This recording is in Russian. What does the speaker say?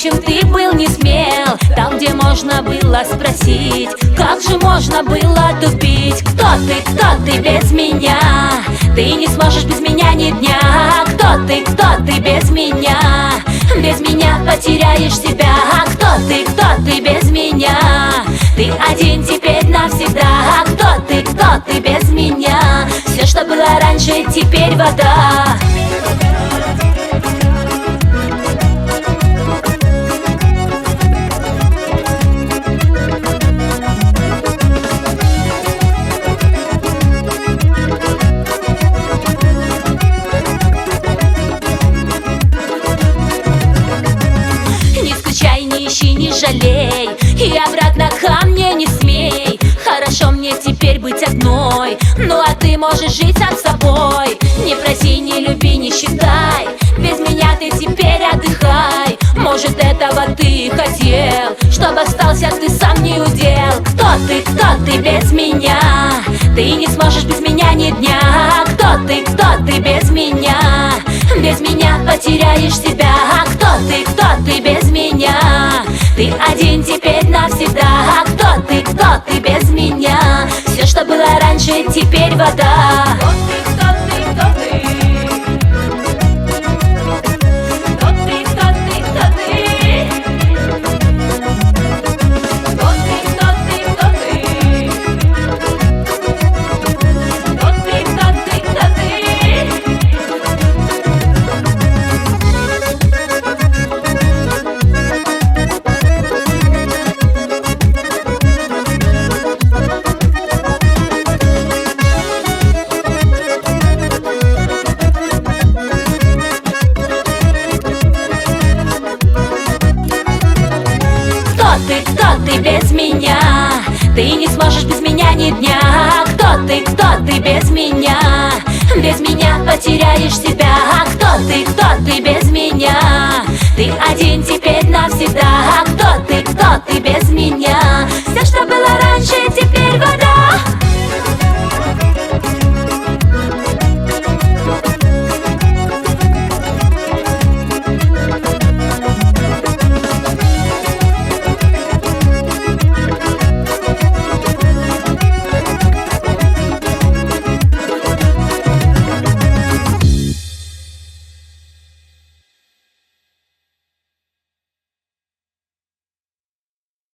чем ты был не смел. Там, где можно было спросить, как же можно было тупить. Кто ты без меня? Ты не сможешь без меня ни дня. Кто ты без меня? Без меня потеряешь себя. Кто ты без меня? Ты один теперь навсегда. Кто ты без меня? Все, что было раньше, теперь вода. Не ищи, не жалей, и обратно ко мне не смей. Хорошо мне теперь быть одной, ну а ты можешь жить сам собой. Не проси, не люби, не считай, без меня ты теперь отдыхай. Может, этого ты хотел, чтобы остался ты сам не удел. Кто ты без меня? Ты не сможешь без меня ни дня. Кто ты без меня? Без меня потеряешь себя. Кто ты без меня? Ты один теперь навсегда. Кто ты без меня? Все, что было раньше, теперь вода. Кто ты без меня? Ты не сможешь без меня ни дня. Кто ты без меня? Без меня потеряешь себя. Кто ты без меня? Ты один теперь